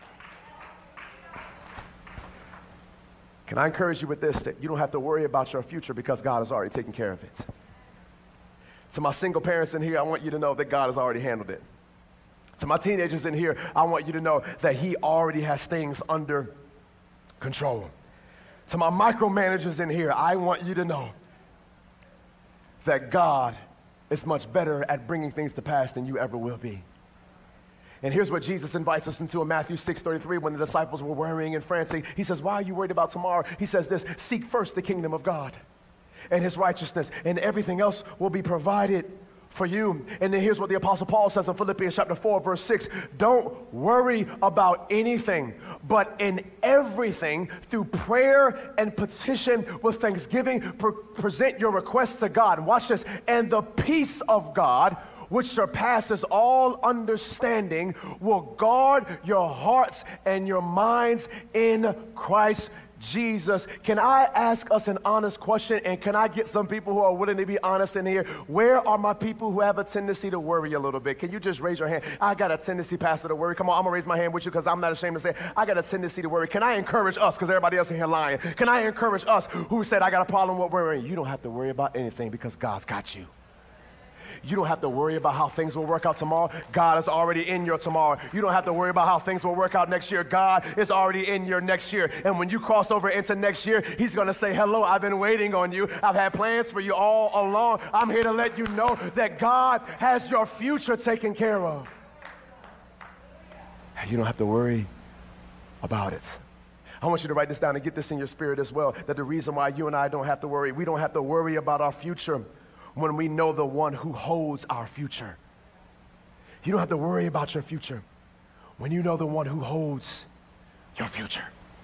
Can I encourage you with this, that you don't have to worry about your future because God has already taken care of it. To my single parents in here, I want you to know that God has already handled it. To my teenagers in here, I want you to know that he already has things under control. To my micromanagers in here, I want you to know that God is much better at bringing things to pass than you ever will be. And here's what Jesus invites us into in Matthew 6:33 when the disciples were worrying and frantic. He says, why are you worried about tomorrow? He says this, seek first the kingdom of God and his righteousness, and everything else will be provided for you. And then here's what the Apostle Paul says in Philippians chapter 4, verse 6. Don't worry about anything, but in everything, through prayer and petition with thanksgiving, present your requests to God. Watch this. And the peace of God, which surpasses all understanding, will guard your hearts and your minds in Christ Jesus. Can I ask us an honest question, and can I get some people who are willing to be honest in here? Where are my people who have a tendency to worry a little bit? Can you just raise your hand? I got a tendency, Pastor, to worry. Come on, I'm going to raise my hand with you because I'm not ashamed to say I got a tendency to worry. Can I encourage us, because everybody else in here lying? Can I encourage us who said I got a problem with worrying? You don't have to worry about anything because God's got you. You don't have to worry about how things will work out tomorrow. God is already in your tomorrow. You don't have to worry about how things will work out next year. God is already in your next year. And when you cross over into next year, he's going to say, hello, I've been waiting on you. I've had plans for you all along. I'm here to let you know that God has your future taken care of. You don't have to worry about it. I want you to write this down and get this in your spirit as well, that the reason why you and I don't have to worry, we don't have to worry about our future when we know the one who holds our future. You don't have to worry about your future when you know the one who holds your future.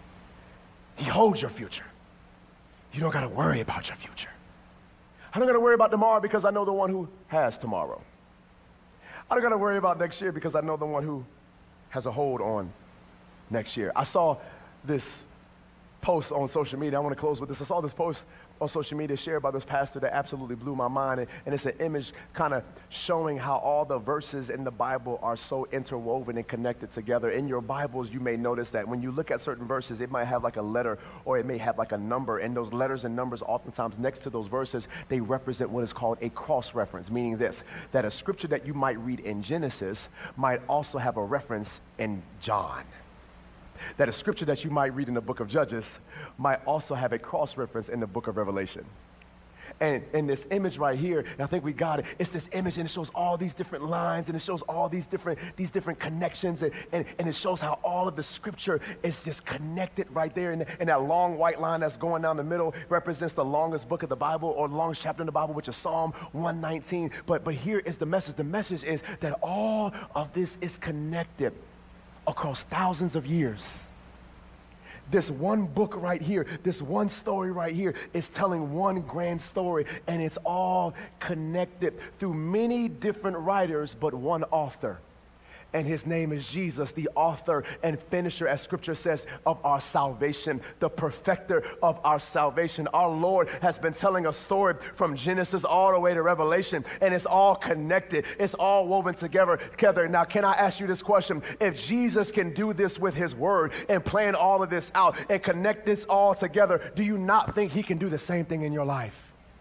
He holds your future. You don't got to worry about your future. I don't got to worry about tomorrow because I know the one who has tomorrow. I don't got to worry about next year because I know the one who has a hold on next year. I saw this post on social media. I want to close with this. I saw this post on social media shared by this pastor that absolutely blew my mind. And it's an image kind of showing how all the verses in the Bible are so interwoven and connected together. In your Bibles, you may notice that when you look at certain verses, it might have like a letter or it may have like a number. And those letters and numbers, oftentimes next to those verses, they represent what is called a cross-reference, meaning this, that a scripture that you might read in Genesis might also have a reference in John. That a scripture that you might read in the book of Judges might also have a cross-reference in the book of Revelation. And in this image right here, and I think we got it, it's this image and it shows all these different lines and it shows all these different connections and it shows how all of the scripture is just connected right there. And that long white line that's going down the middle represents the longest book of the Bible or the longest chapter in the Bible, which is Psalm 119. But here is the message. The message is that all of this is connected across thousands of years. This one book right here, this one story right here is telling one grand story, and it's all connected through many different writers, but one author. And his name is Jesus, the author and finisher, as scripture says, of our salvation, the perfecter of our salvation. Our Lord has been telling a story from Genesis all the way to Revelation, and it's all connected. It's all woven together. Now, can I ask you this question? If Jesus can do this with his word and plan all of this out and connect this all together, do you not think he can do the same thing in your life?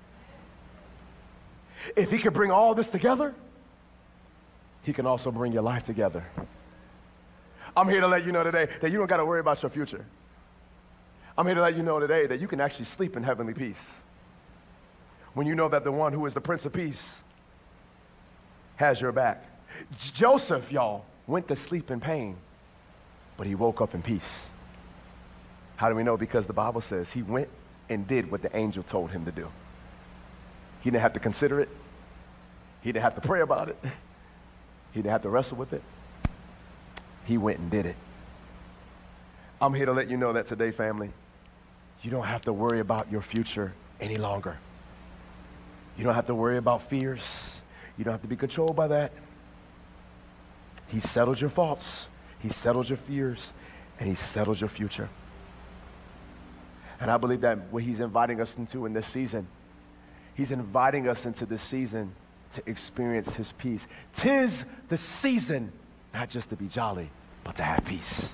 If he can bring all this together, he can also bring your life together. I'm here to let you know today that you don't got to worry about your future. I'm here to let you know today that you can actually sleep in heavenly peace when you know that the one who is the Prince of Peace has your back. Joseph, y'all, went to sleep in pain, but he woke up in peace. How do we know? Because the Bible says he went and did what the angel told him to do. He didn't have to consider it. He didn't have to pray about it. He didn't have to wrestle with it. He went and did it. I'm here to let you know that today, family, you don't have to worry about your future any longer. You don't have to worry about fears. You don't have to be controlled by that. He settled your faults. He settled your fears. And he settled your future. And I believe that what he's inviting us into in this season, he's inviting us into this season to experience his peace. 'Tis the season, not just to be jolly, but to have peace.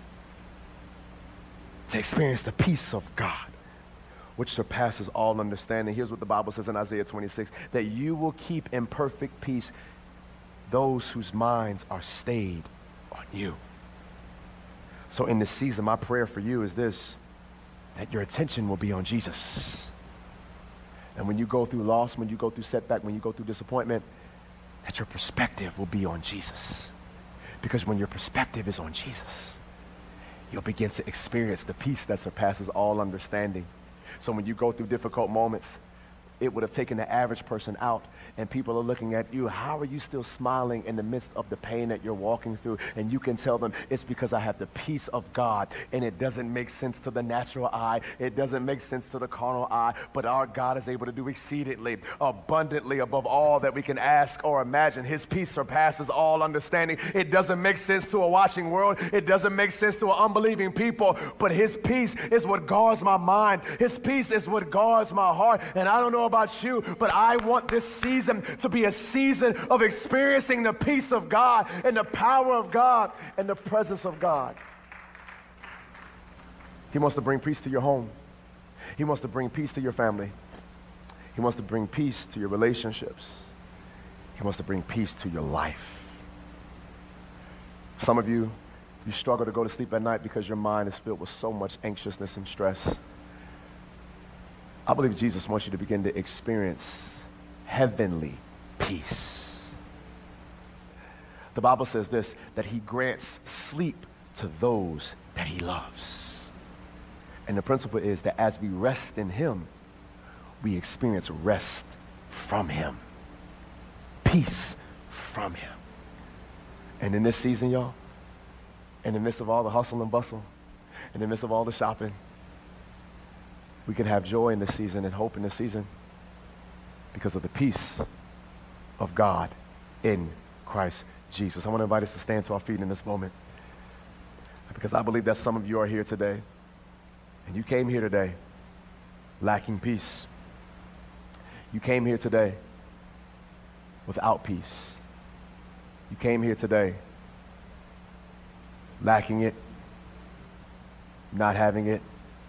To experience the peace of God, which surpasses all understanding. Here's what the Bible says in Isaiah 26, that you will keep in perfect peace those whose minds are stayed on you. So in this season, my prayer for you is this, that your attention will be on Jesus. And when you go through loss, when you go through setback, when you go through disappointment, that your perspective will be on Jesus. Because when your perspective is on Jesus, you'll begin to experience the peace that surpasses all understanding. So when you go through difficult moments, it would have taken the average person out, and people are looking at you. How are you still smiling in the midst of the pain that you're walking through? And you can tell them, it's because I have the peace of God, and it doesn't make sense to the natural eye. It doesn't make sense to the carnal eye, but our God is able to do exceedingly, abundantly above all that we can ask or imagine. His peace surpasses all understanding. It doesn't make sense to a watching world. It doesn't make sense to an unbelieving people, but his peace is what guards my mind. His peace is what guards my heart. And I don't know about you, but I want this season to be a season of experiencing the peace of God and the power of God and the presence of God. He wants to bring peace to your home. He wants to bring peace to your family. He wants to bring peace to your relationships. He wants to bring peace to your life. Some of you struggle to go to sleep at night because your mind is filled with so much anxiousness and stress. I believe Jesus wants you to begin to experience heavenly peace. The Bible says this, that he grants sleep to those that he loves. And the principle is that as we rest in him, we experience rest from him. Peace from him. And in this season, y'all, in the midst of all the hustle and bustle, in the midst of all the shopping, we can have joy in this season and hope in this season because of the peace of God in Christ Jesus. I want to invite us to stand to our feet in this moment because I believe that some of you are here today and you came here today lacking peace. You came here today without peace. You came here today lacking it, not having it.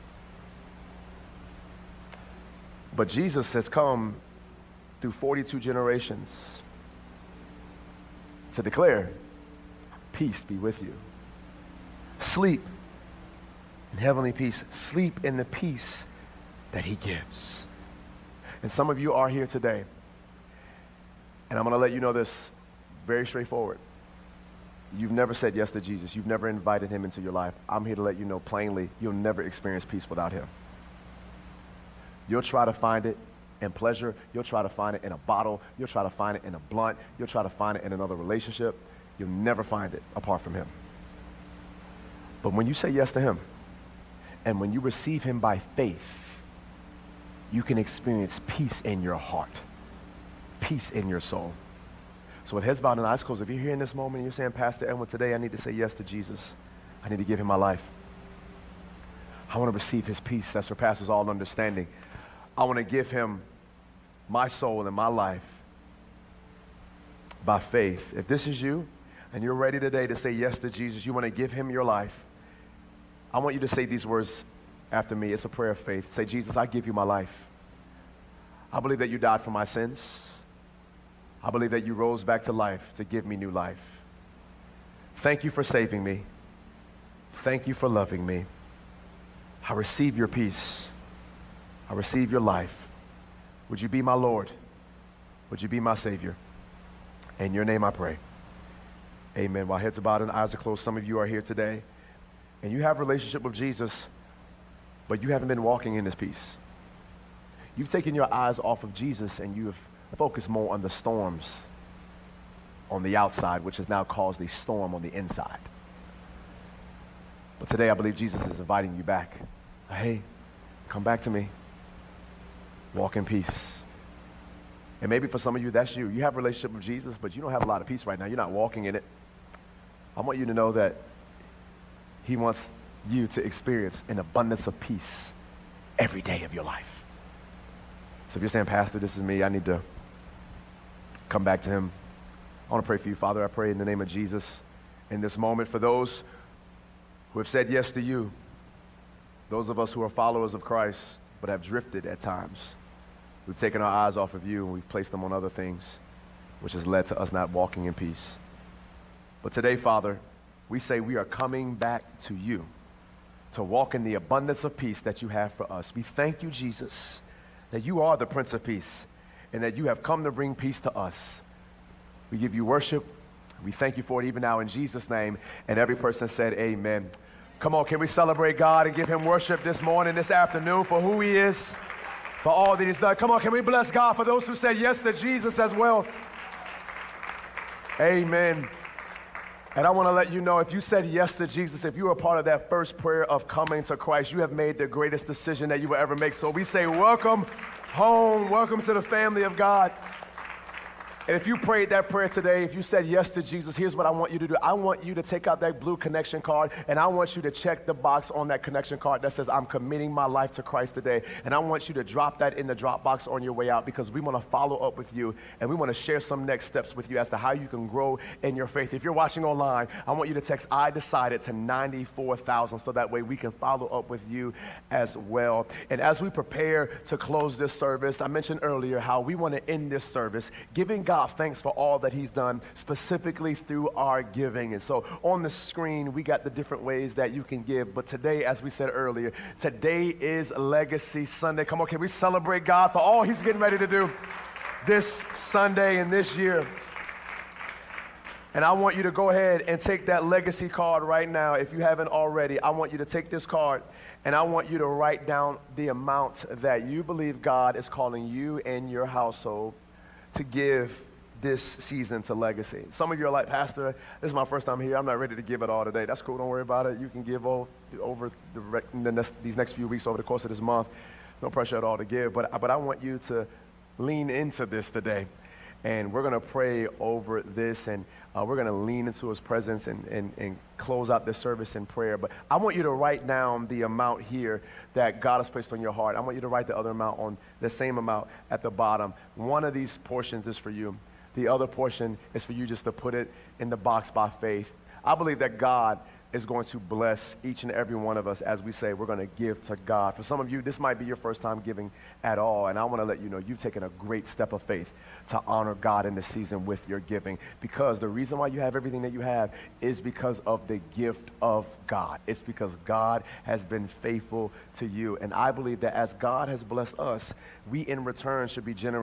But Jesus has come through 42 generations to declare, peace be with you. Sleep in heavenly peace. Sleep in the peace that he gives. And some of you are here today, and I'm going to let you know this very straightforward. You've never said yes to Jesus. You've never invited him into your life. I'm here to let you know plainly, you'll never experience peace without him. You'll try to find it in pleasure. You'll try to find it in a bottle. You'll try to find it in a blunt. You'll try to find it in another relationship. You'll never find it apart from him. But when you say yes to him, and when you receive him by faith, you can experience peace in your heart, peace in your soul. So with heads bowed and eyes closed, if you're here in this moment and you're saying, Pastor Edwin, today I need to say yes to Jesus. I need to give him my life. I want to receive his peace that surpasses all understanding. I want to give him my soul and my life by faith. If this is you and you're ready today to say yes to Jesus, you want to give him your life, I want you to say these words after me. It's a prayer of faith. Say, Jesus, I give you my life. I believe that you died for my sins. I believe that you rose back to life to give me new life. Thank you for saving me. Thank you for loving me. I receive your peace. I receive your life. Would you be my Lord? Would you be my Savior? In your name I pray. Amen. While heads are bowed and eyes are closed, some of you are here today, and you have a relationship with Jesus, but you haven't been walking in his peace. You've taken your eyes off of Jesus and you have focused more on the storms on the outside, which has now caused a storm on the inside. But today I believe Jesus is inviting you back. Hey, come back to me. Walk in peace. And maybe for some of you, that's you. You have a relationship with Jesus, but you don't have a lot of peace right now. You're not walking in it. I want you to know that he wants you to experience an abundance of peace every day of your life. So if you're saying, Pastor, this is me, I need to come back to him. I want to pray for you, Father. I pray in the name of Jesus in this moment for those who have said yes to you, those of us who are followers of Christ but have drifted at times. We've taken our eyes off of you and we've placed them on other things, which has led to us not walking in peace. But today, Father, we say we are coming back to you to walk in the abundance of peace that you have for us. We thank you, Jesus, that you are the Prince of Peace and that you have come to bring peace to us. We give you worship. We thank you for it even now in Jesus' name. And every person said amen. Come on, can we celebrate God and give him worship this morning, this afternoon, for who he is, for all that he's done? Come on, can we bless God for those who said yes to Jesus as well? Amen. And I want to let you know, if you said yes to Jesus, if you were a part of that first prayer of coming to Christ, you have made the greatest decision that you will ever make. So we say welcome home, welcome to the family of God. And if you prayed that prayer today, if you said yes to Jesus, here's what I want you to do. I want you to take out that blue connection card, and I want you to check the box on that connection card that says, I'm committing my life to Christ today. And I want you to drop that in the drop box on your way out, because we want to follow up with you, and we want to share some next steps with you as to how you can grow in your faith. If you're watching online, I want you to text I decided to 94,000, so that way we can follow up with you as well. And as we prepare to close this service, I mentioned earlier how we want to end this service giving God thanks for all that he's done, specifically through our giving. And so on the screen, we got the different ways that you can give. But today, as we said earlier, today is Legacy Sunday. Come on, can we celebrate God for all he's getting ready to do this Sunday and this year? And I want you to go ahead and take that legacy card right now. If you haven't already, I want you to take this card and I want you to write down the amount that you believe God is calling you and your household to give this season to Legacy. Some of you are like, Pastor, this is my first time here. I'm not ready to give it all today. That's cool. Don't worry about it. You can give over these next few weeks over the course of this month. No pressure at all to give. But I want you to lean into this today. And we're going to pray over this, and we're going to lean into his presence and close out this service in prayer. But I want you to write down the amount here that God has placed on your heart. I want you to write the other amount on the same amount at the bottom. One of these portions is for you. The other portion is for you just to put it in the box by faith. I believe that God is going to bless each and every one of us as we say we're going to give to God. For some of you, this might be your first time giving at all, and I want to let you know you've taken a great step of faith to honor God in this season with your giving, because the reason why you have everything that you have is because of the gift of God. It's because God has been faithful to you, and I believe that as God has blessed us, we in return should be generous